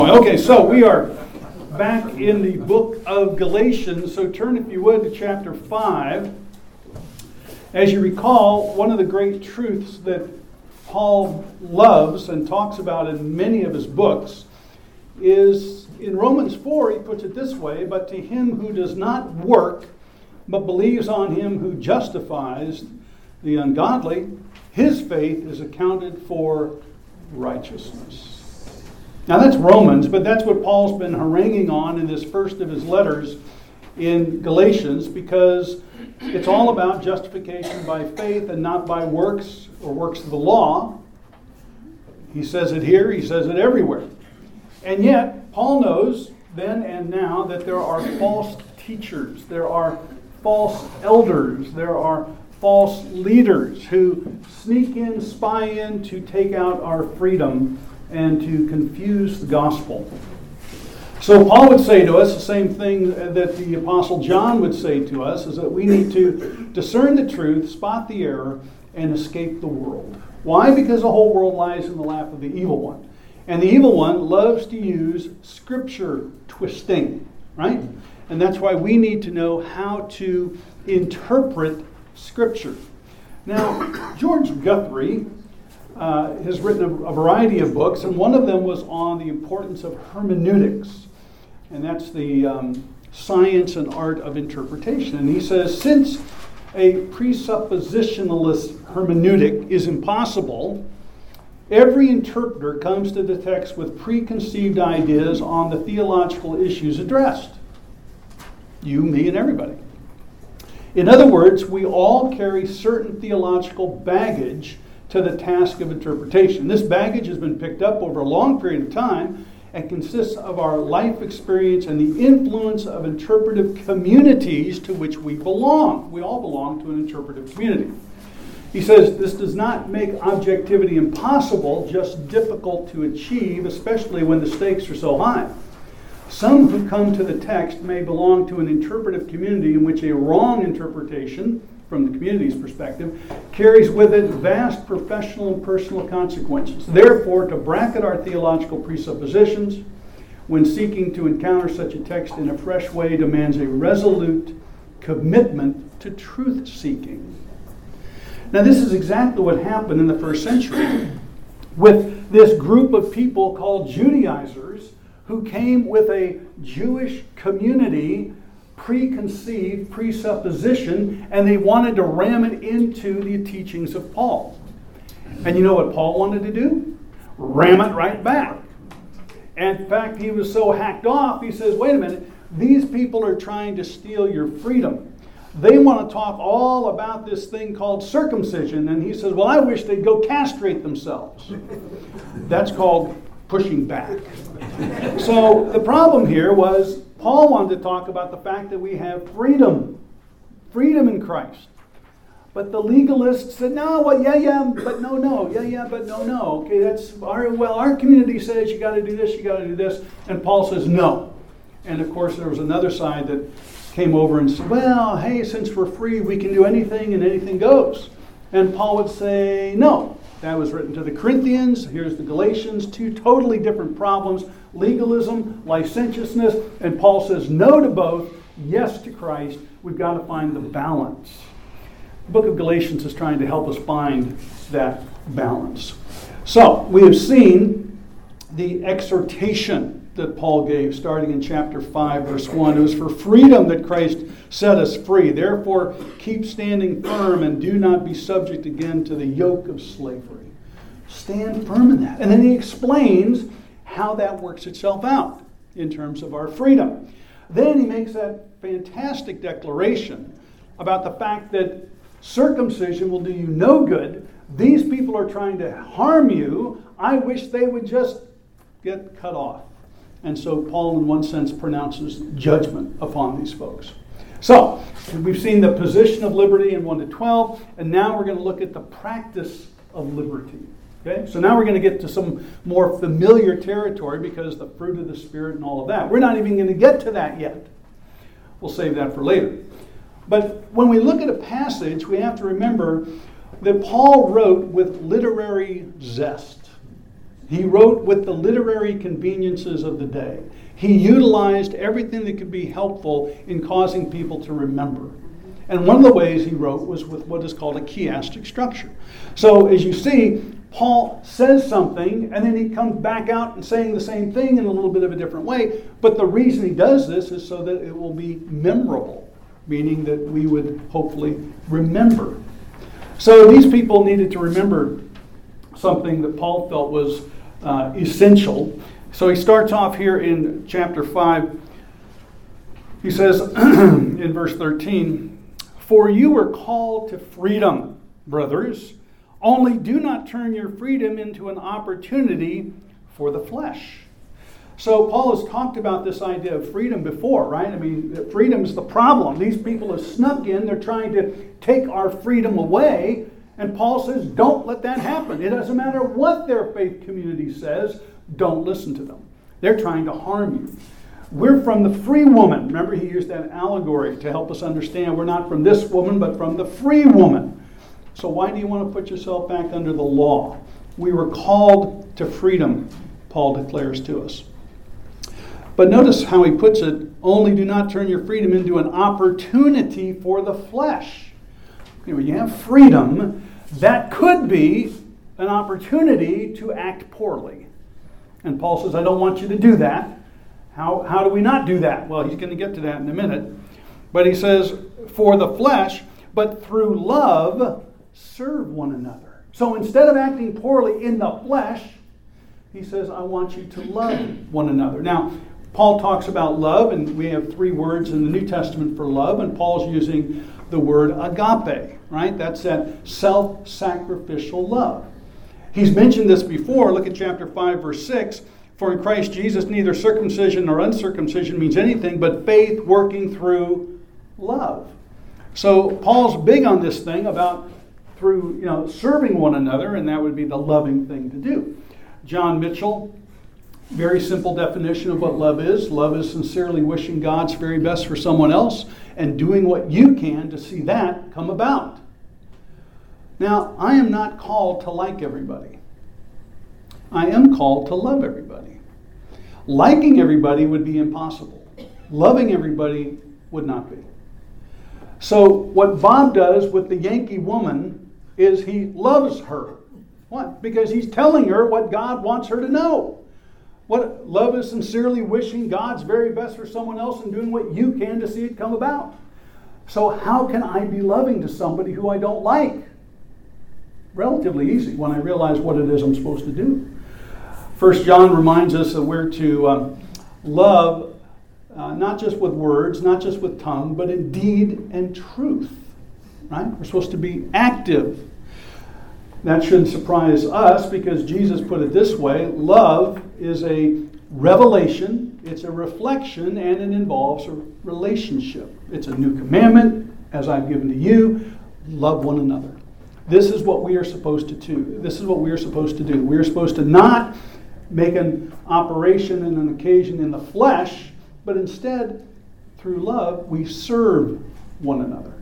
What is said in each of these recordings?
Okay, so we are back in the book of Galatians. So turn, if you would, to chapter 5. As you recall, one of the great truths that Paul loves and talks about in many of his books is in Romans 4, he puts it this way, but to him who does not work, but believes on him who justifies the ungodly, his faith is accounted for righteousness. Now that's Romans, but that's what Paul's been haranguing on in this first of his letters in Galatians, because it's all about justification by faith and not by works or works of the law. He says it here, he says it everywhere. And yet, Paul knows then and now that there are false teachers, there are false elders, there are false leaders who sneak in, spy in to take out our freedom and to confuse the gospel. So Paul would say to us the same thing that the Apostle John would say to us, is that we need to discern the truth, spot the error, and escape the world. Why? Because the whole world lies in the lap of the evil one. And the evil one loves to use scripture twisting, right? And that's why we need to know how to interpret scripture. Now, George Guthrie has written a variety of books, and one of them was on the importance of hermeneutics. And that's the science and art of interpretation. And he says, since a presuppositionalist hermeneutic is impossible, every interpreter comes to the text with preconceived ideas on the theological issues addressed. You, me, and everybody. In other words, we all carry certain theological baggage to the task of interpretation. This baggage has been picked up over a long period of time and consists of our life experience and the influence of interpretive communities to which we belong. We all belong to an interpretive community. He says this does not make objectivity impossible, just difficult to achieve, especially when the stakes are so high. Some who come to the text may belong to an interpretive community in which a wrong interpretation, from the community's perspective, carries with it vast professional and personal consequences. Therefore, to bracket our theological presuppositions when seeking to encounter such a text in a fresh way demands a resolute commitment to truth-seeking. Now, this is exactly what happened in the first century with this group of people called Judaizers who came with a Jewish community preconceived presupposition, and they wanted to ram it into the teachings of Paul. And you know what Paul wanted to do? Ram it right back. And in fact, he was so hacked off, he says, wait a minute, these people are trying to steal your freedom. They want to talk all about this thing called circumcision. And he says, well, I wish they'd go castrate themselves. That's called pushing back. So the problem here was Paul wanted to talk about the fact that we have freedom in Christ. But the legalists said, no, well, yeah, but no, yeah, but no. Okay, that's our community says you got to do this, you got to do this. And Paul says no. And of course, there was another side that came over and said, well, hey, since we're free, we can do anything and anything goes. And Paul would say, no. That was written to the Corinthians. Here's the Galatians. Two totally different problems. Legalism, licentiousness. And Paul says no to both, yes to Christ. We've got to find the balance. The book of Galatians is trying to help us find that balance. So, we have seen the exhortation that Paul gave starting in chapter 5, verse 1. It was for freedom that Christ set us free. Therefore, keep standing firm and do not be subject again to the yoke of slavery. Stand firm in that. And then he explains how that works itself out in terms of our freedom. Then he makes that fantastic declaration about the fact that circumcision will do you no good. These people are trying to harm you. I wish they would just get cut off. And so Paul, in one sense, pronounces judgment upon these folks. So, we've seen the position of liberty in 1 to 12, and now we're going to look at the practice of liberty. Okay? So now we're going to get to some more familiar territory because the fruit of the Spirit and all of that. We're not even going to get to that yet. We'll save that for later. But when we look at a passage, we have to remember that Paul wrote with literary zest. He wrote with the literary conveniences of the day. He utilized everything that could be helpful in causing people to remember. And one of the ways he wrote was with what is called a chiastic structure. So as you see, Paul says something, and then he comes back out and saying the same thing in a little bit of a different way. But the reason he does this is so that it will be memorable, meaning that we would hopefully remember. So these people needed to remember something that Paul felt was essential. So he starts off here in chapter 5. He says in verse 13, "For you were called to freedom, brothers. Only do not turn your freedom into an opportunity for the flesh." So Paul has talked about this idea of freedom before, right? I mean, freedom's the problem. These people have snuck in. They're trying to take our freedom away. And Paul says, don't let that happen. It doesn't matter what their faith community says. Don't listen to them. They're trying to harm you. We're from the free woman. Remember, he used that allegory to help us understand we're not from this woman, but from the free woman. So why do you want to put yourself back under the law? We were called to freedom, Paul declares to us. But notice how he puts it, only do not turn your freedom into an opportunity for the flesh. When you have freedom, that could be an opportunity to act poorly. And Paul says, I don't want you to do that. How do we not do that? Well, he's going to get to that in a minute. But he says, for the flesh, but through love, serve one another. So instead of acting poorly in the flesh, he says, I want you to love one another. Now, Paul talks about love, and we have 3 words in the New Testament for love, and Paul's using the word agape, right? That's that self-sacrificial love. He's mentioned this before. Look at chapter 5, verse 6. For in Christ Jesus, neither circumcision nor uncircumcision means anything, but faith working through love. So Paul's big on this thing about through serving one another, and that would be the loving thing to do. John Mitchell, very simple definition of what love is. Love is sincerely wishing God's very best for someone else and doing what you can to see that come about. Now, I am not called to like everybody. I am called to love everybody. Liking everybody would be impossible. Loving everybody would not be. So what Bob does with the Yankee woman is he loves her. What? Because he's telling her what God wants her to know. What love is sincerely wishing God's very best for someone else and doing what you can to see it come about. So how can I be loving to somebody who I don't like? Relatively easy when I realize what it is I'm supposed to do. 1 John reminds us that we're to love not just with words, not just with tongue, but in deed and truth. Right? We're supposed to be active. That shouldn't surprise us because Jesus put it this way. Love is a revelation, it's a reflection, and it involves a relationship. It's a new commandment, as I've given to you. Love one another. This is what we are supposed to do. This is what we are supposed to do. We are supposed to not make an operation and an occasion in the flesh, but instead, through love, we serve one another.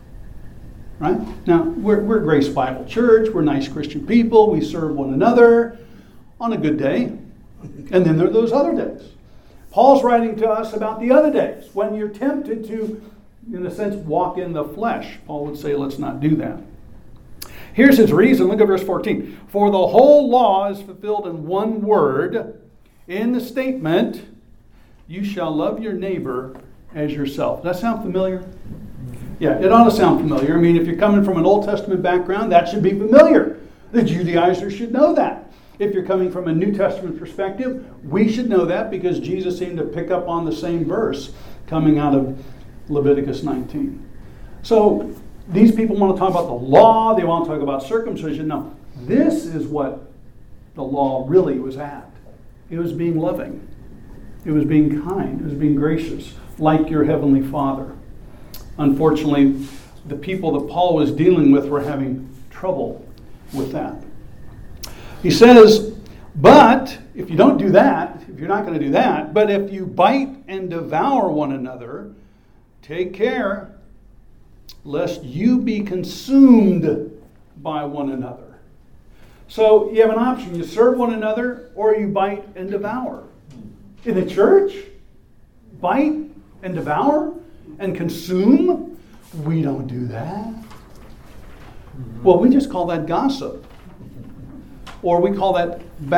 Right? Now, we're Grace Bible Church. We're nice Christian people. We serve one another on a good day. And then there are those other days. Paul's writing to us about the other days when you're tempted to, in a sense, walk in the flesh. Paul would say, let's not do that. Here's his reason. Look at verse 14. For the whole law is fulfilled in one word, in the statement, you shall love your neighbor as yourself. Does that sound familiar? Yeah, it ought to sound familiar. I mean, if you're coming from an Old Testament background, that should be familiar. The Judaizers should know that. If you're coming from a New Testament perspective, we should know that because Jesus seemed to pick up on the same verse coming out of Leviticus 19. So these people want to talk about the law. They want to talk about circumcision. No, this is what the law really was at. It was being loving. It was being kind. It was being gracious, like your heavenly Father. Unfortunately, the people that Paul was dealing with were having trouble with that. He says, but if you don't do that, if you're not going to do that, but if you bite and devour one another, take care lest you be consumed by one another. So you have an option. You serve one another or you bite and devour. In the church, bite and devour and consume? We don't do that. Well, we just call that gossip. Or we call that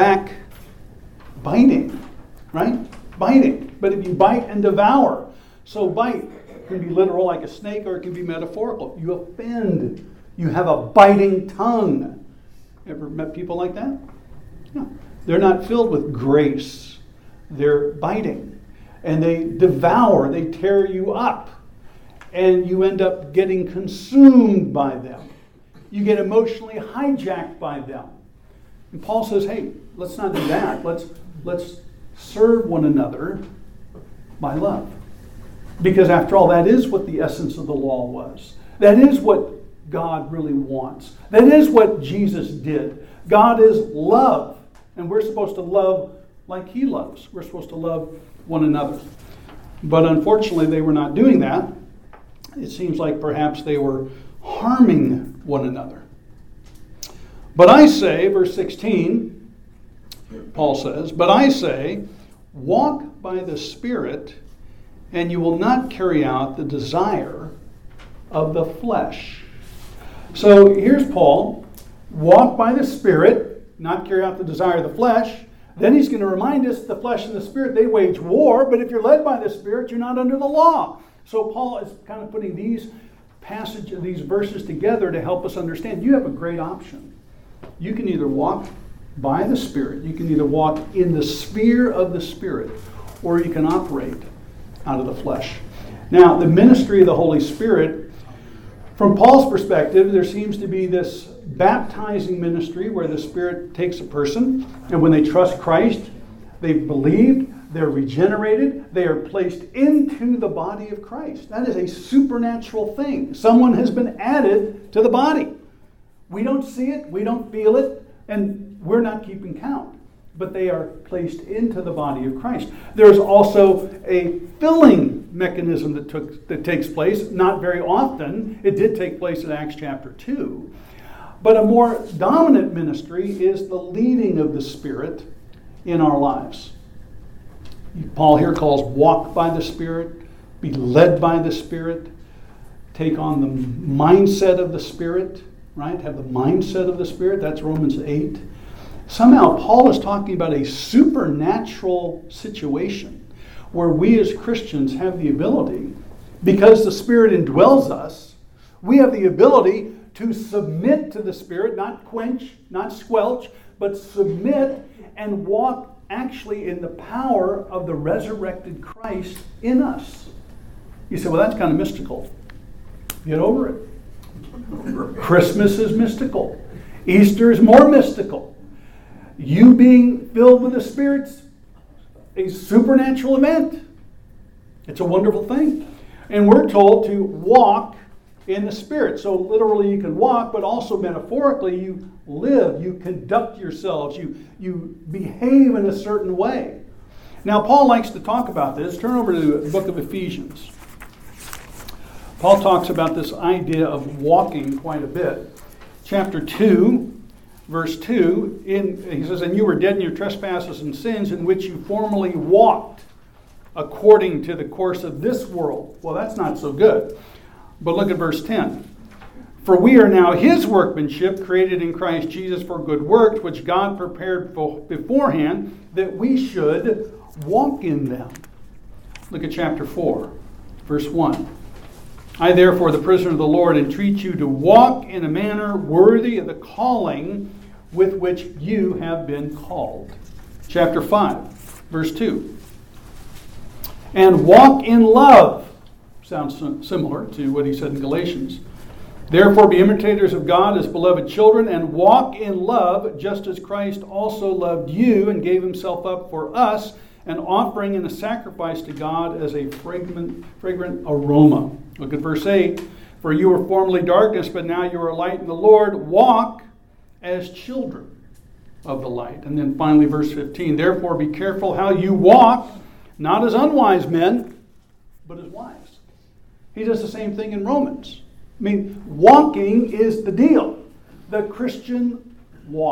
backbiting, right? Biting. But if you bite and devour, so bite can be literal like a snake or it can be metaphorical. You offend. You have a biting tongue. Ever met people like that? No. They're not filled with grace. They're biting. And they devour. They tear you up. And you end up getting consumed by them. You get emotionally hijacked by them. And Paul says, hey, let's not do that. Let's serve one another by love. Because after all, that is what the essence of the law was. That is what God really wants. That is what Jesus did. God is love. And we're supposed to love like He loves. We're supposed to love one another. But unfortunately, they were not doing that. It seems like perhaps they were harming one another. But I say, verse 16, Paul says, but I say, walk by the Spirit, and you will not carry out the desire of the flesh. So here's Paul, walk by the Spirit, not carry out the desire of the flesh. Then he's going to remind us the flesh and the Spirit, they wage war, but if you're led by the Spirit, you're not under the law. So Paul is kind of putting these verses together to help us understand you have a great option. You can either walk by the Spirit, you can either walk in the sphere of the Spirit, or you can operate out of the flesh. Now, the ministry of the Holy Spirit, from Paul's perspective, there seems to be this baptizing ministry where the Spirit takes a person, and when they trust Christ, they've believed, they're regenerated, they are placed into the body of Christ. That is a supernatural thing. Someone has been added to the body. We don't see it, we don't feel it, and we're not keeping count. But they are placed into the body of Christ. There's also a filling mechanism that takes place, not very often. It did take place in Acts chapter 2. But a more dominant ministry is the leading of the Spirit in our lives. Paul here calls walk by the Spirit, be led by the Spirit, take on the mindset of the Spirit, right? Have the mindset of the Spirit. That's Romans 8. Somehow Paul is talking about a supernatural situation where we as Christians have the ability, because the Spirit indwells us, we have the ability to submit to the Spirit, not quench, not squelch, but submit and walk actually in the power of the resurrected Christ in us. You say, well, that's kind of mystical. Get over it. Christmas is mystical. Easter is more mystical. You being filled with the Spirit's a supernatural event. It's a wonderful thing. And we're told to walk in the Spirit. So literally you can walk, but also metaphorically you live, you conduct yourselves, you behave in a certain way. Now Paul likes to talk about this. Turn over to the book of Ephesians. Paul talks about this idea of walking quite a bit. Chapter 2, verse 2, he says, and you were dead in your trespasses and sins in which you formerly walked according to the course of this world. Well, that's not so good. But look at verse 10. For we are now His workmanship, created in Christ Jesus for good works, which God prepared beforehand that we should walk in them. Look at chapter 4, verse 1. I therefore, the prisoner of the Lord, entreat you to walk in a manner worthy of the calling with which you have been called. Chapter 5, verse 2. And walk in love. Sounds similar to what he said in Galatians. Therefore be imitators of God as beloved children, and walk in love, just as Christ also loved you and gave Himself up for us, an offering and a sacrifice to God as a fragrant aroma. Look at verse 8. For you were formerly darkness, but now you are light in the Lord. Walk as children of the light. And then finally verse 15. Therefore be careful how you walk, not as unwise men, but as wise. He does the same thing in Romans. I mean, walking is the deal. The Christian walk.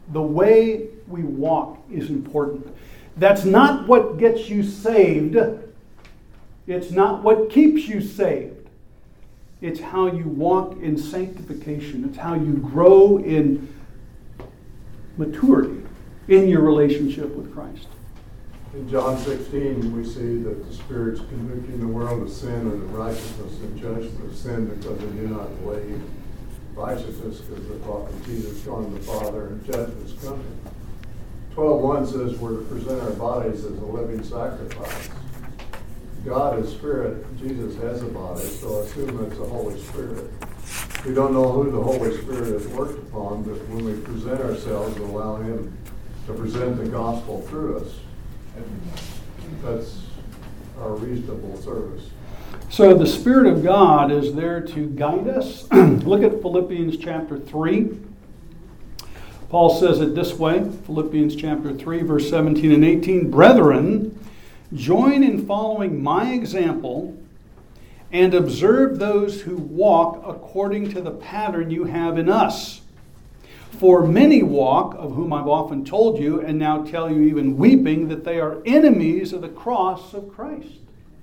The way we walk is important. That's not what gets you saved. It's not what keeps you saved. It's how you walk in sanctification. It's how you grow in maturity in your relationship with Christ. In John 16, we see that the Spirit's convicting the world of sin and of righteousness and judgment of sin because they do not believe. Righteousness because the thought of Jesus gone to the Father, and judgment's coming. 12:1 says we're to present our bodies as a living sacrifice. God is Spirit. Jesus has a body, so I assume it's the Holy Spirit. We don't know who the Holy Spirit has worked upon, but when we present ourselves and allow Him to present the gospel through us, that's our reasonable service. So the Spirit of God is there to guide us. Look at Philippians chapter 3. Paul says it this way, Philippians chapter 3, verse 17 and 18. Brethren, join in following my example and observe those who walk according to the pattern you have in us. For many walk, of whom I've often told you, and now tell you even weeping, that they are enemies of the cross of Christ.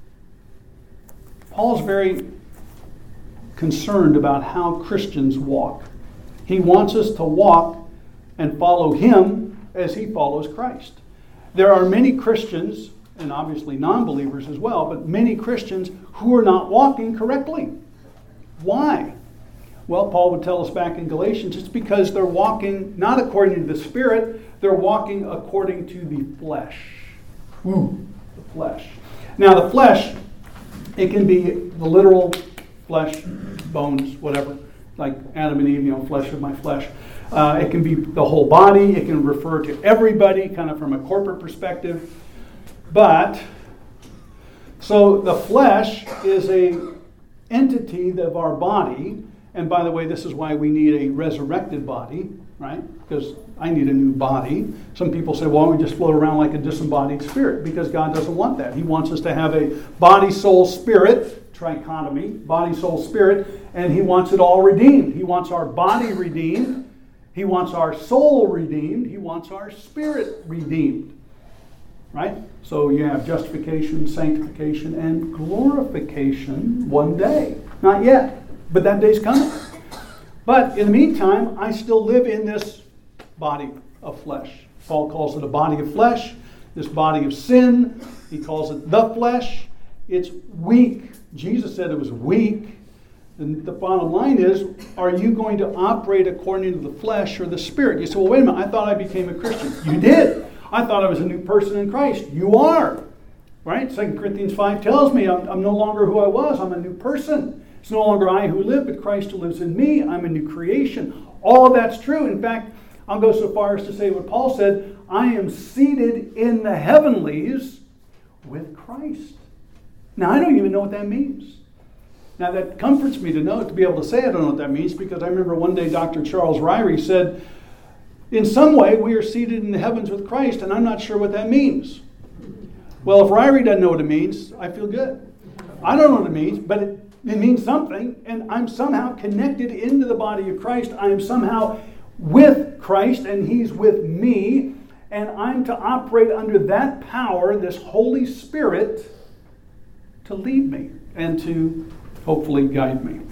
Paul's very concerned about how Christians walk. He wants us to walk and follow him as he follows Christ. There are many Christians, and obviously non-believers as well, but many Christians who are not walking correctly. Why? Well, Paul would tell us back in Galatians, it's because they're walking not according to the Spirit, they're walking according to the flesh. The flesh. Now the flesh, it can be the literal flesh, bones, whatever, like Adam and Eve, flesh of my flesh. It can be the whole body. It can refer to everybody, kind of from a corporate perspective. But, so the flesh is a entity of our body. And by the way, this is why we need a resurrected body, right? Because I need a new body. Some people say, well, we just float around like a disembodied spirit, because God doesn't want that. He wants us to have a body, soul, spirit, trichotomy, body, soul, spirit, and he wants it all redeemed. He wants our body redeemed. He wants our soul redeemed. He wants our spirit redeemed. Right? So you have justification, sanctification, and glorification one day. Not yet, but that day's coming. But in the meantime, I still live in this body of flesh. Paul calls it a body of flesh, this body of sin. He calls it the flesh. It's weak. Jesus said it was weak. And the bottom line is, are you going to operate according to the flesh or the Spirit? You say, well, wait a minute, I thought I became a Christian. You did. I thought I was a new person in Christ. You are. Right? 2 Corinthians 5 tells me I'm no longer who I was. I'm a new person. It's no longer I who live, but Christ who lives in me. I'm a new creation. All of that's true. In fact, I'll go so far as to say what Paul said, I am seated in the heavenlies with Christ. Now, I don't even know what that means. Now, that comforts me to be able to say I don't know what that means, because I remember one day Dr. Charles Ryrie said, in some way, we are seated in the heavens with Christ, and I'm not sure what that means. Well, if Ryrie doesn't know what it means, I feel good. I don't know what it means, but it means something, and I'm somehow connected into the body of Christ. I am somehow with Christ, and he's with me, and I'm to operate under that power, this Holy Spirit, to lead me and to hopefully guide me.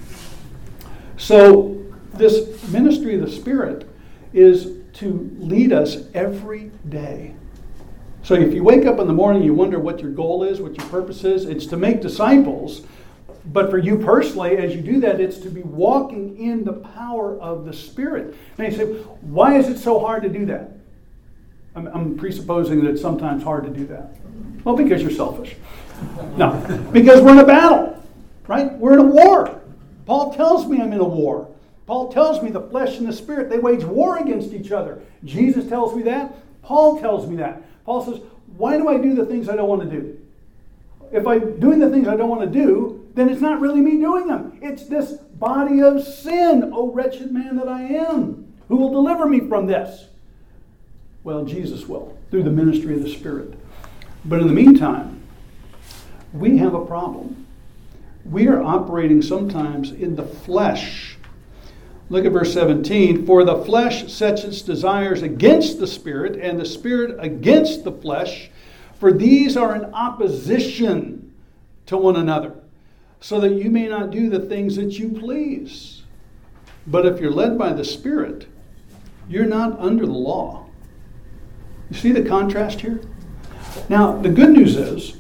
So this ministry of the Spirit is to lead us every day. So if you wake up in the morning, you wonder what your goal is, what your purpose is, it's to make disciples. But for you personally, as you do that, it's to be walking in the power of the Spirit. And you say, why is it so hard to do that? I'm presupposing that it's sometimes hard to do that. Well, because you're selfish. No, because we're in a battle, right? We're in a war. Paul tells me I'm in a war. Paul tells me the flesh and the spirit, they wage war against each other. Jesus tells me that. Paul tells me that. Paul says, why do I do the things I don't want to do? If I'm doing the things I don't want to do, then it's not really me doing them. It's this body of sin. Oh, wretched man that I am. Who will deliver me from this? Well, Jesus will, through the ministry of the Spirit. But in the meantime, we have a problem. We are operating sometimes in the flesh. Look at verse 17. For the flesh sets its desires against the Spirit, and the Spirit against the flesh. For these are in opposition to one another, so that you may not do the things that you please. But if you're led by the Spirit, you're not under the law. You see the contrast here? Now, the good news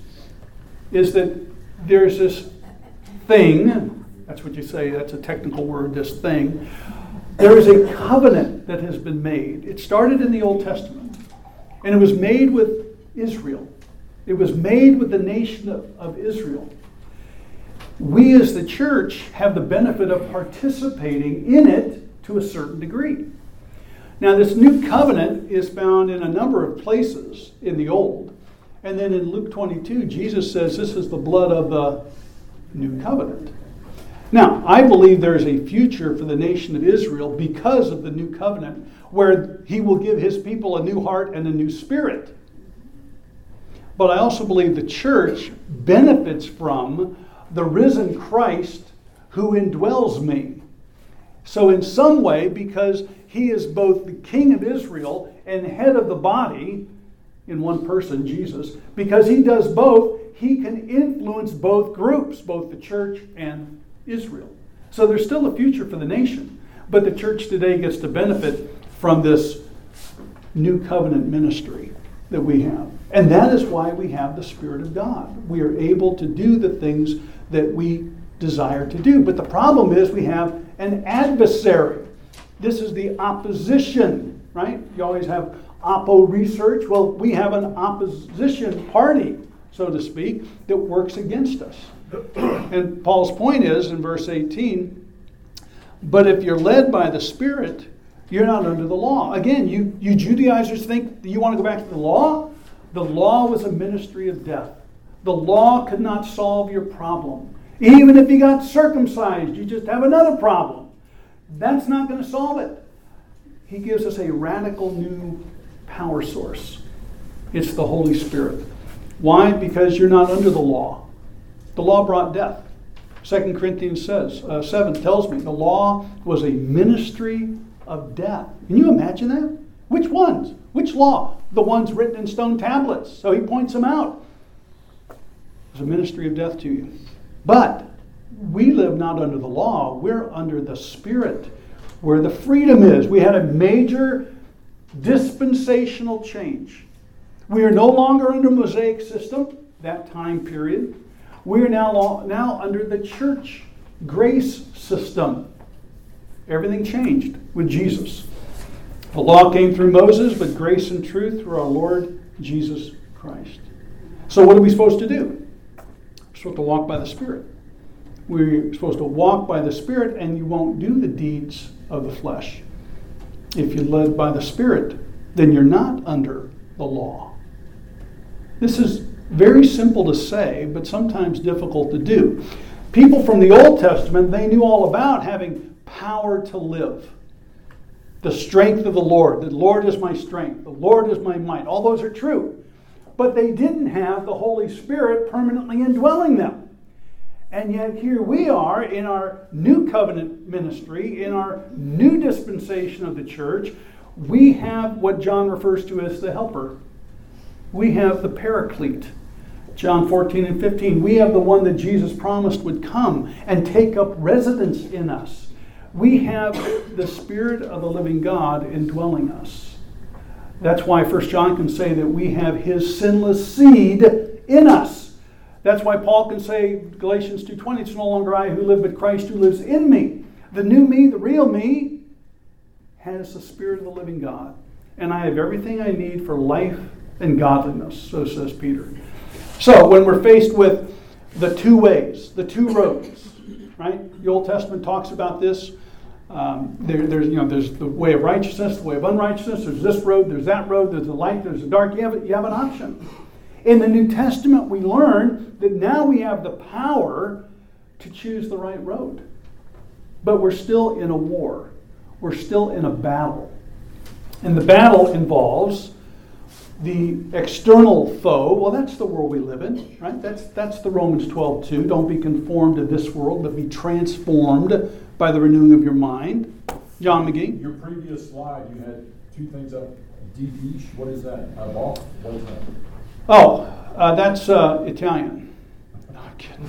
is that there's this thing, that's what you say, that's a technical word, this thing. There is a covenant that has been made. It started in the Old Testament, and it was made with Israel. It was made with the nation of Israel. We as the church have the benefit of participating in it to a certain degree. Now, this new covenant is found in a number of places in the Old. And then in Luke 22, Jesus says this is the blood of the new covenant. Now, I believe there is a future for the nation of Israel because of the new covenant, where he will give his people a new heart and a new spirit. But I also believe the church benefits from the risen Christ who indwells me. So in some way, because he is both the King of Israel and head of the body in one person, Jesus, because he does both, he can influence both groups, both the church and Israel. So there's still a future for the nation, but the church today gets to benefit from this new covenant ministry that we have. And that is why we have the Spirit of God. We are able to do the things that we desire to do. But the problem is we have an adversary. This is the opposition, right? You always have oppo research. Well, we have an opposition party, so to speak, that works against us. And Paul's point is in verse 18, but if you're led by the Spirit, you're not under the law. Again, you Judaizers think that you want to go back to the law? The law was a ministry of death. The law could not solve your problem. Even if you got circumcised, you just have another problem. That's not going to solve it. He gives us a radical new power source. It's the Holy Spirit. Why? Because you're not under the law. The law brought death. 2 Corinthians 7 tells me the law was a ministry of death. Can you imagine that? Which ones? Which law? The ones written in stone tablets. So he points them out. It's a ministry of death to you. But we live not under the law. We're under the Spirit, where the freedom is. We had a major dispensational change. We are no longer under Mosaic system, that time period. We are now under the church grace system. Everything changed with Jesus. The law came through Moses, but grace and truth through our Lord Jesus Christ. So what are we supposed to do? We're supposed to walk by the Spirit. We're supposed to walk by the Spirit, and you won't do the deeds of the flesh. If you're led by the Spirit, then you're not under the law. This is very simple to say, but sometimes difficult to do. People from the Old Testament, they knew all about having power to live. The strength of the Lord. The Lord is my strength. The Lord is my might. All those are true. But they didn't have the Holy Spirit permanently indwelling them. And yet here we are in our new covenant ministry, in our new dispensation of the church. We have what John refers to as the helper. We have the paraclete. John 14 and 15. We have the one that Jesus promised would come and take up residence in us. We have the Spirit of the living God indwelling us. That's why 1 John can say that we have his sinless seed in us. That's why Paul can say, Galatians 2:20, it's no longer I who live, but Christ who lives in me. The new me, the real me, has the Spirit of the living God. And I have everything I need for life and godliness, so says Peter. So when we're faced with the two ways, the two roads, right? The Old Testament talks about this. There's the way of righteousness, the way of unrighteousness. There's this road, there's that road, there's the light, there's the dark. You have an option. In the New Testament, we learn that now we have the power to choose the right road. But we're still in a war. We're still in a battle. And the battle involves the external foe. Well, that's the world we live in, right? That's the Romans 12:2. Don't be conformed to this world, but be transformed by the renewing of your mind. John McGee. Your previous slide, you had two things up. Divish, what is that? Above, what is that? Oh, that's Italian. No, I'm kidding.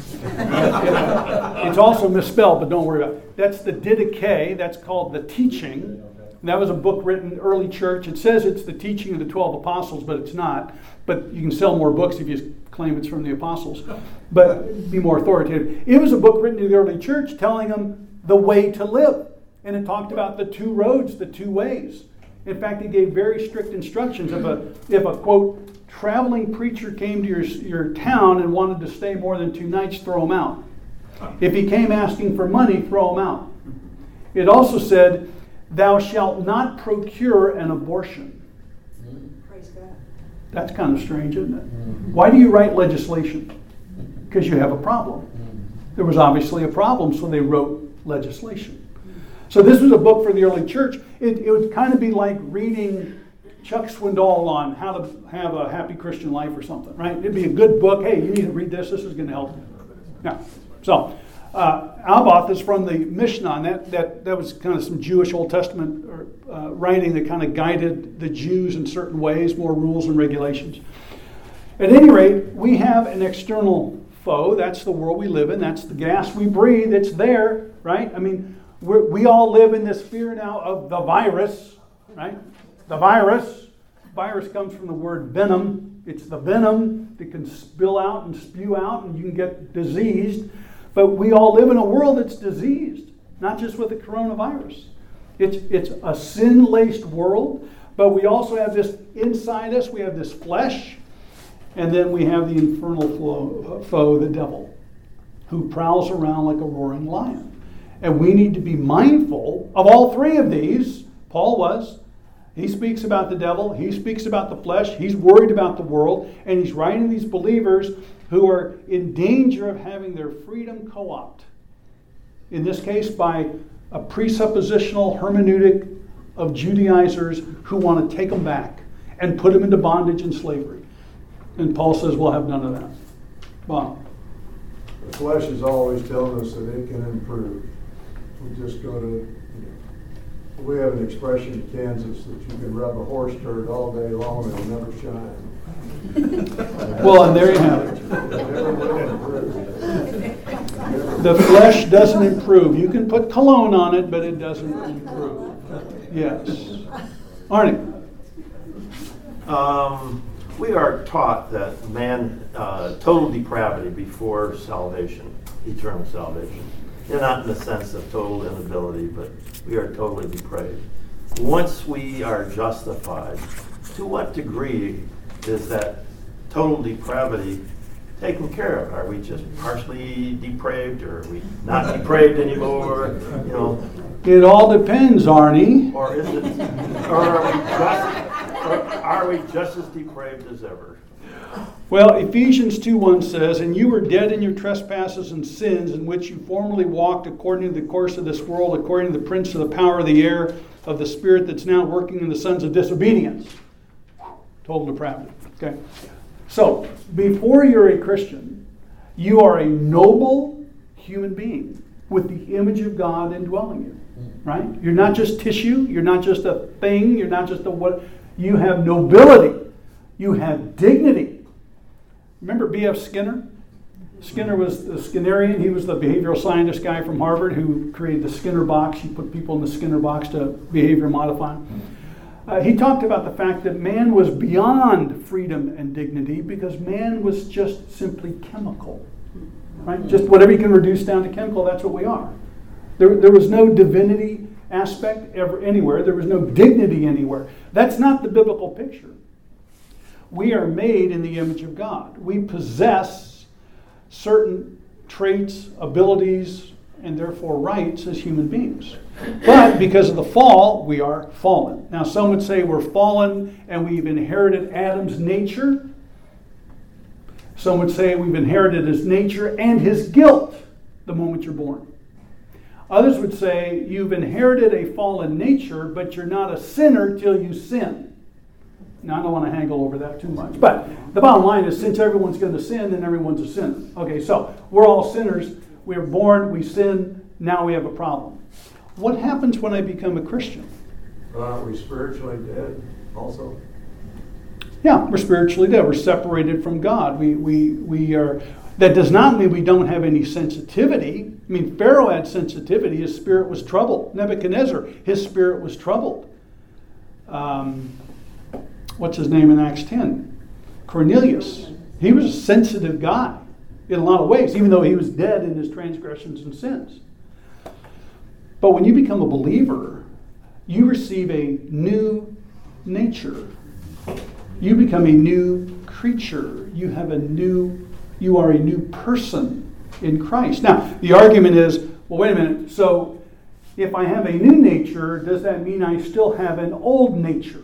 It's also misspelled, but don't worry about it. That's the Didache. That's called the teaching. And that was a book written early church. It says it's the teaching of the 12 apostles, but it's not. But you can sell more books if you claim it's from the apostles. But be more authoritative. It was a book written to the early church telling them the way to live. And it talked about the two roads, the two ways. In fact, it gave very strict instructions. If a quote, traveling preacher came to your town and wanted to stay more than 2 nights, throw him out. If he came asking for money, throw him out. It also said, thou shalt not procure an abortion. Praise God. That's kind of strange, isn't it? Why do you write legislation? Because you have a problem. There was obviously a problem, so they wrote legislation. So this was a book for the early church. It would kind of be like reading Chuck Swindoll on how to have a happy Christian life or something, right? It'd be a good book. Hey, you need to read this. This is going to help you. Yeah. So Alboth is from the Mishnah, and that was kind of some Jewish Old Testament writing that kind of guided the Jews in certain ways, more rules and regulations. At any rate, we have an external foe. That's the world we live in. That's the gas we breathe. It's there, right? I mean, we all live in this fear now of the virus, right? The virus. Virus comes from the word venom. It's the venom that can spill out and spew out, and you can get diseased. But we all live in a world that's diseased, not just with the coronavirus. It's a sin-laced world, but we also have this inside us. We have this flesh, and then we have the infernal foe, the devil, who prowls around like a roaring lion. And we need to be mindful of all three of these. Paul was. He speaks about the devil. He speaks about the flesh. He's worried about the world. And he's writing these believers who are in danger of having their freedom co-opted. In this case, by a presuppositional hermeneutic of Judaizers who want to take them back and put them into bondage and slavery. And Paul says we'll have none of that. Bob. The flesh is always telling us that it can improve. We just go to, we have an expression in Kansas that you can rub a horse turd all day long and it'll never shine. Well, and there you have it. Never will improve. The flesh doesn't improve. You can put cologne on it, but it doesn't improve. Yes. Arnie. We are taught that man, total depravity before salvation, eternal salvation. They're not in the sense of total inability, but we are totally depraved. Once we are justified, to what degree is that total depravity taken care of? Are we just partially depraved, or are we not depraved anymore? You know, It all depends, Arnie. or is it? Or are we just as depraved as ever? Well, Ephesians 2:1 says, and you were dead in your trespasses and sins, in which you formerly walked according to the course of this world, according to the prince of the power of the air, of the spirit that's now working in the sons of disobedience. Total depravity. Okay. So, before you're a Christian, you are a noble human being with the image of God indwelling you. Right? You're not just tissue. You're not just a thing. You're not just a what. You have nobility. You have dignity. Remember B.F. Skinner? Skinner was the Skinnerian. He was the behavioral scientist guy from Harvard who created the Skinner box. He put people in the Skinner box to behavior modify. He talked about the fact that man was beyond freedom and dignity because man was just simply chemical. Right? Just whatever you can reduce down to chemical, that's what we are. There was no divinity aspect ever anywhere. There was no dignity anywhere. That's not the biblical picture. We are made in the image of God. We possess certain traits, abilities, and therefore rights as human beings. But because of the fall, we are fallen. Now, some would say we're fallen and we've inherited Adam's nature. Some would say we've inherited his nature and his guilt the moment you're born. Others would say you've inherited a fallen nature, but you're not a sinner till you sin. Now, I don't want to haggle over that too much. But the bottom line is, since everyone's going to sin, then everyone's a sinner. Okay, so we're all sinners. We're born, we sin, now we have a problem. what happens when I become a Christian? But aren't we spiritually dead also? Yeah, we're spiritually dead. We're separated from God. We are. That does not mean we don't have any sensitivity. I mean, Pharaoh had sensitivity. His spirit was troubled. Nebuchadnezzar, his spirit was troubled. What's his name in Acts 10? Cornelius. He was a sensitive guy in a lot of ways, even though he was dead in his transgressions and sins. But when you become a believer, you receive a new nature. You become a new creature. You are a new person in Christ. Now, the argument is, well, wait a minute. So, if I have a new nature, does that mean I still have an old nature?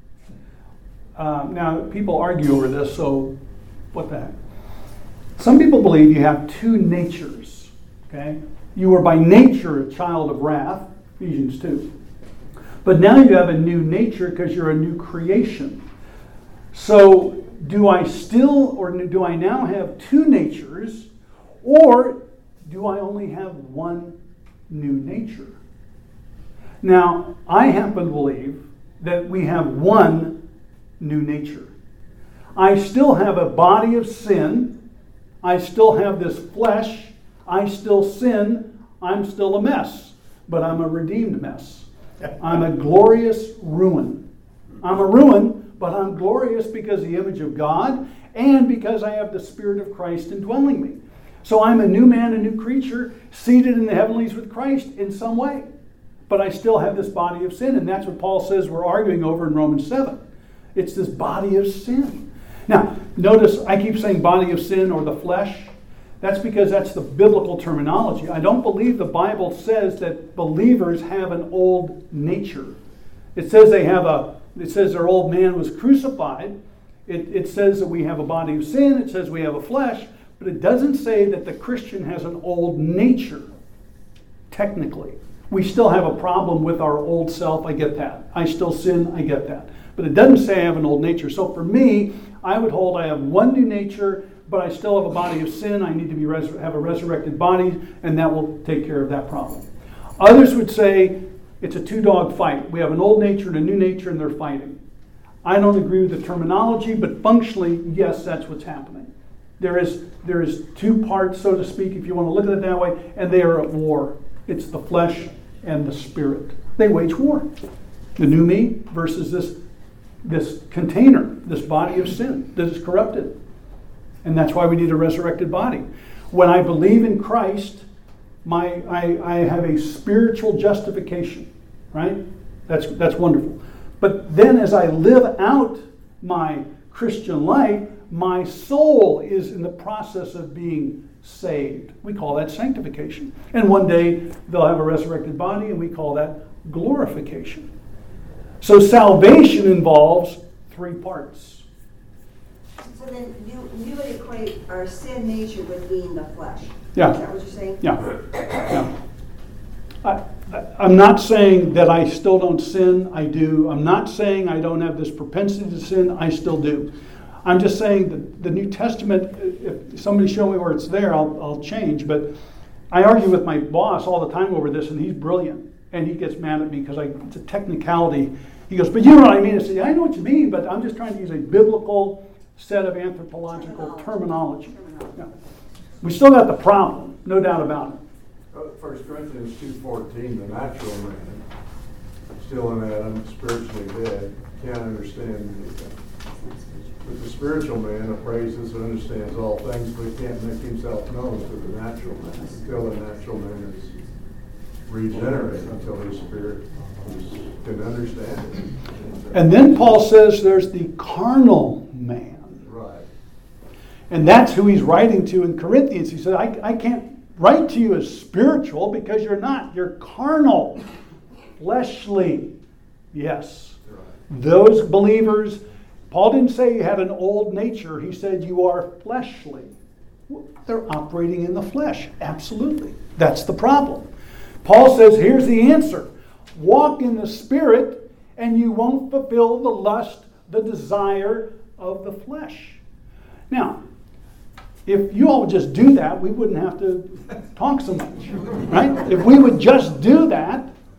Now, people argue over this, so what the heck? Some people believe you have two natures. Okay? You are by nature a child of wrath, Ephesians 2. But now you have a new nature because you're a new creation. So, do I now have two natures, or do I only have one new nature? Now, I happen to believe that we have one new nature. I still have a body of sin. I still have this flesh. I still sin. I'm still a mess, but I'm a redeemed mess. I'm a glorious ruin. I'm a ruin, but I'm glorious because of the image of God and because I have the Spirit of Christ indwelling me. So I'm a new man, a new creature, seated in the heavenlies with Christ in some way. But I still have this body of sin, and that's what Paul says we're arguing over in Romans 7. It's this body of sin. Now, notice I keep saying body of sin or the flesh. That's because that's the biblical terminology. I don't believe the Bible says that believers have an old nature. It says their old man was crucified. It says that we have a body of sin. It says we have a flesh. But it doesn't say that the Christian has an old nature, technically. We still have a problem with our old self. I get that. I still sin. I get that. But it doesn't say I have an old nature. So for me, I would hold I have one new nature, but I still have a body of sin. I need to have a resurrected body, and that will take care of that problem. Others would say it's a two-dog fight. We have an old nature and a new nature, and they're fighting. I don't agree with the terminology, but functionally, yes, that's what's happening. There is two parts, so to speak, if you want to look at it that way, and they are at war. It's the flesh and the spirit. They wage war. The new me versus this container, this body of sin that is corrupted. And that's why we need a resurrected body. When I believe in Christ, I have a spiritual justification, right? That's wonderful. But then as I live out my Christian life, my soul is in the process of being saved. We call that sanctification. And one day they'll have a resurrected body, and we call that glorification. So salvation involves three parts. So then you would equate our sin nature with being the flesh. Yeah. Is that what you're saying? Yeah. I'm not saying that I still don't sin. I do. I'm not saying I don't have this propensity to sin. I still do. I'm just saying that the New Testament, if somebody show me where it's there, I'll change. But I argue with my boss all the time over this, and he's brilliant. And he gets mad at me because it's a technicality. He goes, but you know what I mean? I say, I know what you mean, but I'm just trying to use a biblical set of anthropological terminology. Yeah. We still got the problem, no doubt about it. 1 Corinthians 2:14, the natural man, still in Adam, spiritually dead, can't understand anything. But the spiritual man appraises and understands all things, but he can't make himself known to the natural man until the natural man is regenerated, until his spirit can understand it. And then Paul says there's the carnal man. Right. And that's who he's writing to in Corinthians. He said, I can't write to you as spiritual because you're not. You're carnal, fleshly. Yes. Right. Those believers, Paul didn't say you had an old nature. He said you are fleshly. They're operating in the flesh. Absolutely. That's the problem. Paul says, here's the answer. Walk in the Spirit, and you won't fulfill the lust, the desire of the flesh. Now, if you all would just do that, we wouldn't have to talk so much, right? If we would just do that,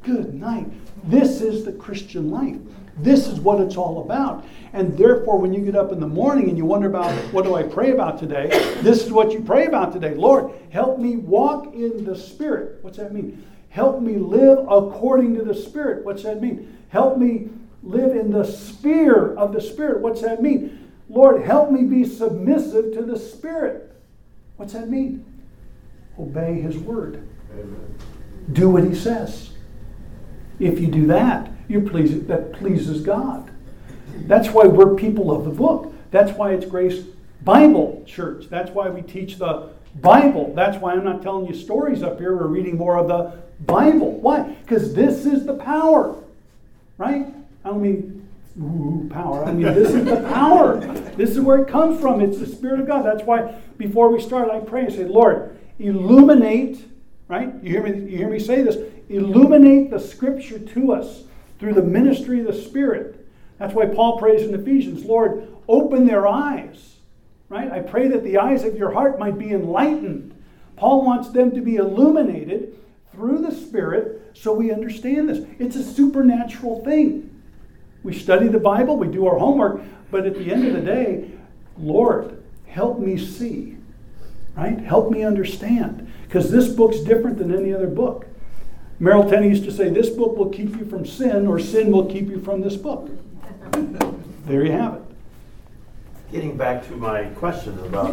Good night. This is the Christian life. This is what it's all about. And therefore, when you get up in the morning and you wonder about, what do I pray about today? This is what you pray about today. Lord, help me walk in the Spirit. What's that mean? Help me live according to the Spirit. What's that mean? Help me live in the sphere of the Spirit. What's that mean? Lord, help me be submissive to the Spirit. What's that mean? Obey His word. Amen. Do what He says. If you do that, that pleases God. That's why we're people of the book. That's why it's Grace Bible Church. That's why we teach the Bible. That's why I'm not telling you stories up here. We're reading more of the Bible. Why? Because this is the power. Right? I don't mean power. I mean, this is the power. This is where it comes from. It's the Spirit of God. That's why before we start, I pray and say, Lord, illuminate, right? You hear me say this. Illuminate the Scripture to us through the ministry of the Spirit. That's why Paul prays in Ephesians, Lord, open their eyes. Right? I pray that the eyes of your heart might be enlightened. Paul wants them to be illuminated through the Spirit so we understand this. It's a supernatural thing. We study the Bible, we do our homework, but at the end of the day, Lord, help me see. Right? Help me understand. Because this book's different than any other book. Merrill Tenney used to say, this book will keep you from sin, or sin will keep you from this book. There you have it. Getting back to my question about...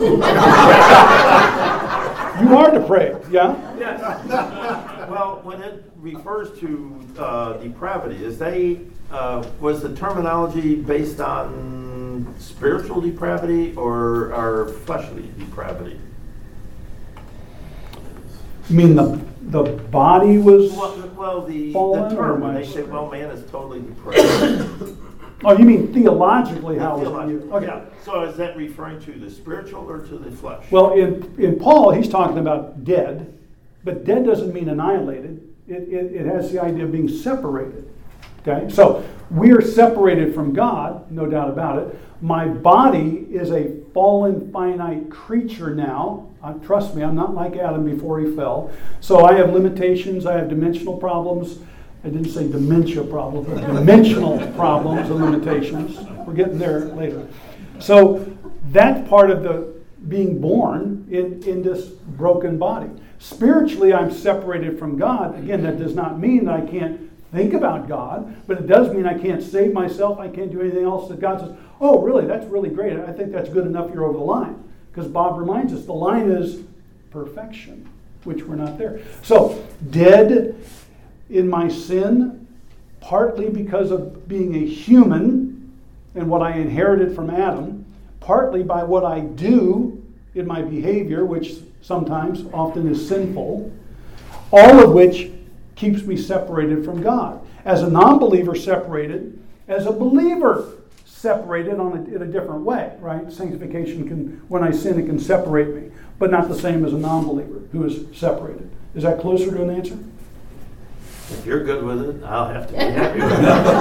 You are depraved, yeah? Yes. Well, when it refers to depravity, was the terminology based on spiritual depravity or our fleshly depravity? You mean the body was well, the fallen, term, or when they say, well, man is totally depraved. Oh, you mean theologically how Theologically, okay. yeah. So is that referring to the spiritual or to the flesh? Well, in Paul, he's talking about dead, but dead doesn't mean annihilated. It has the idea of being separated. Okay? So we are separated from God, no doubt about it. My body is a fallen, finite creature now. Trust me, I'm not like Adam before he fell. So I have limitations. I have dimensional problems. I didn't say dementia problems, but dimensional problems and limitations. We're getting there later. So that's part of the being born in this broken body. Spiritually, I'm separated from God. Again, that does not mean that I can't think about God, but it does mean I can't save myself. I can't do anything else that God says, oh, really, that's really great. I think that's good enough. You're over the line. Because Bob reminds us the line is perfection, which we're not there. So, dead in my sin, partly because of being a human and what I inherited from Adam, partly by what I do in my behavior, which sometimes, often is sinful, all of which keeps me separated from God. As a non-believer separated, as a believer separated in a different way, right? Sanctification can, when I sin, it can separate me, but not the same as a non-believer who is separated. Is that closer to an answer? If you're good with it, I'll have to be happy with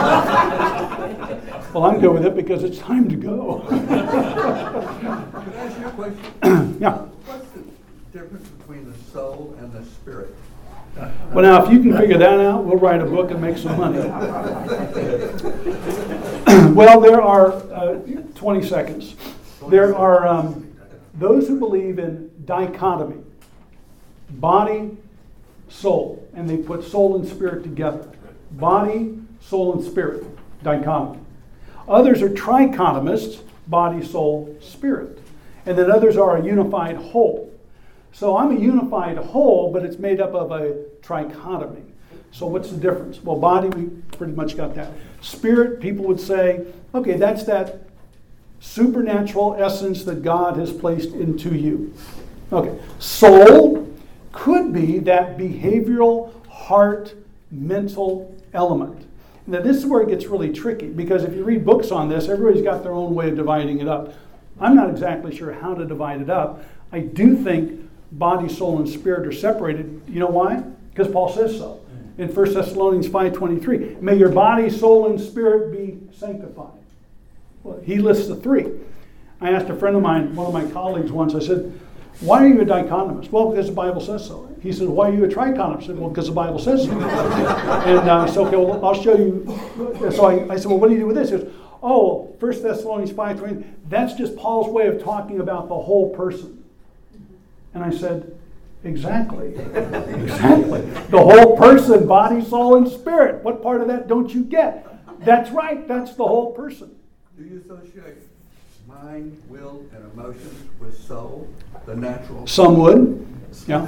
it. Well, I'm good with it because it's time to go. Can I ask you a question? Yeah. What's the difference between the soul and the spirit? Well, now, if you can figure that out, we'll write a book and make some money. Well, there are 20 seconds. There are those who believe in dichotomy, body, soul, and they put soul and spirit together. Body, soul, and spirit, dichotomy. Others are trichotomists, body, soul, spirit. And then others are a unified whole. So I'm a unified whole, but it's made up of a trichotomy. So what's the difference? Well, body, we pretty much got that. Spirit, people would say, okay, that's that supernatural essence that God has placed into you. Okay, soul could be that behavioral, heart, mental element. Now, this is where it gets really tricky, because if you read books on this, everybody's got their own way of dividing it up. I'm not exactly sure how to divide it up. I do think body, soul, and spirit are separated. You know why? Because Paul says so. In 1 Thessalonians 5:23, may your body, soul, and spirit be sanctified. Well, he lists the three. I asked a friend of mine, one of my colleagues once, I said, Why are you a dichotomist? Well, because the Bible says so. He says, why are you a trichotomist? I said, well, because the Bible says so. And so, okay, well, I'll show you. So I said, well, what do you do with this? He says, oh, 1 Thessalonians 5:20, that's just Paul's way of talking about the whole person. And I said, exactly. Exactly. The whole person, body, soul, and spirit. What part of that don't you get? That's right. That's the whole person. Do you associate mind, will, and emotions with soul, the natural? Some would. Yeah.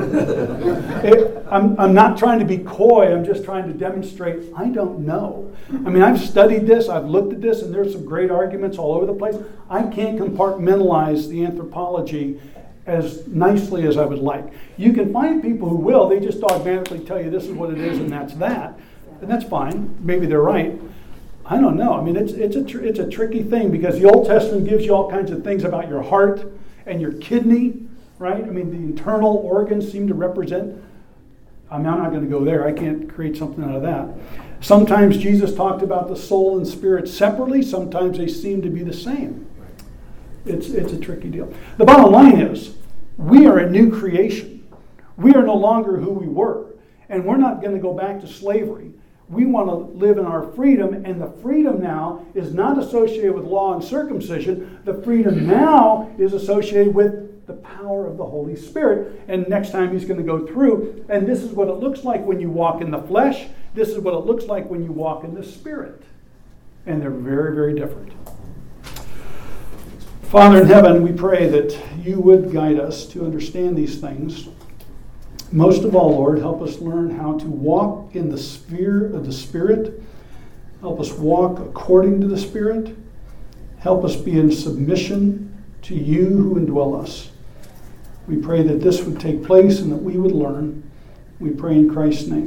I'm not trying to be coy. I'm just trying to demonstrate I don't know. I mean, I've studied this. I've looked at this, and there's some great arguments all over the place. I can't compartmentalize the anthropology as nicely as I would like. You can find people who will. They just dogmatically tell you this is what it is and that's that. And that's fine. Maybe they're right. I don't know. I mean, it's a tricky thing because the Old Testament gives you all kinds of things about your heart and your kidney, right? I mean, the internal organs seem to represent. I'm not going to go there. I can't create something out of that. Sometimes Jesus talked about the soul and spirit separately. Sometimes they seem to be the same. It's a tricky deal. The bottom line is, we are a new creation. We are no longer who we were. And we're not going to go back to slavery. We want to live in our freedom, and the freedom now is not associated with law and circumcision. The freedom now is associated with the power of the Holy Spirit. And next time he's going to go through, and this is what it looks like when you walk in the flesh. This is what it looks like when you walk in the Spirit. And they're very, very different. Father in heaven, we pray that you would guide us to understand these things. Most of all, Lord, help us learn how to walk in the sphere of the Spirit. Help us walk according to the Spirit. Help us be in submission to you who indwell us. We pray that this would take place and that we would learn. We pray in Christ's name.